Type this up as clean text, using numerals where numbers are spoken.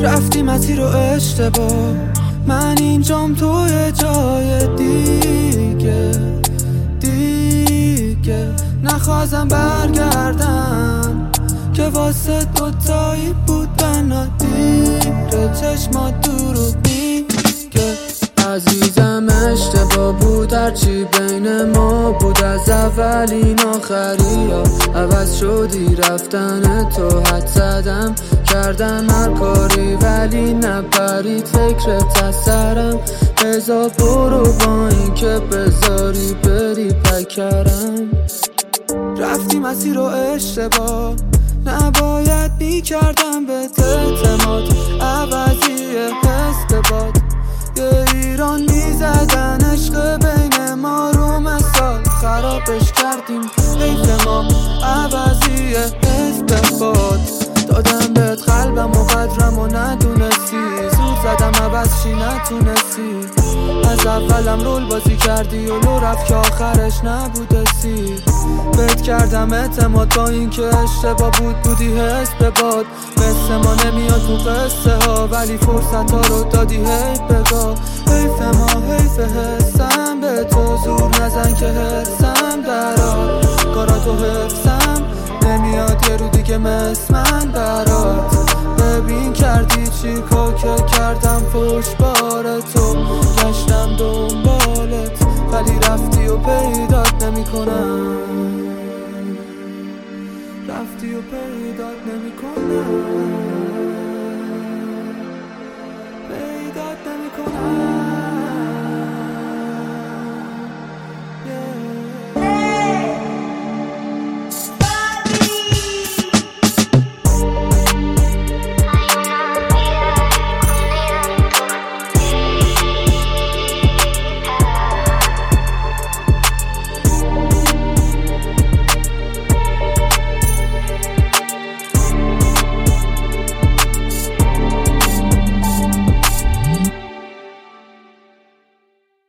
رفتی مسیر رو اشتباه، من اینجام توی جای دیگه نخواستم برگردم که واسه دوتایی بود بنا دیره چشمات درو میگه عزیزم اشتباه بود هرچی بین ما بود از اولین آخری ها عوض شدی رفتن تو حد زدم کردم هر کاری ولی نپرید فکرت از سرم بذار برو با این که بذاری بری پکرم رفتی مسیر رو اشتباه نباید میکردم به اعتماد عوضی حس به باد یه ایران میزدن عشق بین ما رو مثال خرابش کردیم حیف ما عوضی حس به باد دادم بهت قلبم و قدرم و ندونستی زود زدم عوض چی نتونستی از اولم رول بازی کردی و لو رفت که آخرش نبودستی بهت کردم اعتماد با این که اشتباه بودی حس به باد مثل ما نمیاد تو قصه ها ولی فرصت ها رو دادی حیف بگاه حیف ما حیف حسم به تو زور نزن که حسم درار کاراتو حفظم نمیاد یه رو دیگه مثل من برات ببین کردی چی که کردم پشت بار تو گشتم دنبالت ولی رفتی و پیدات نمی‌کنم رفتی و پیدات نمی‌کنم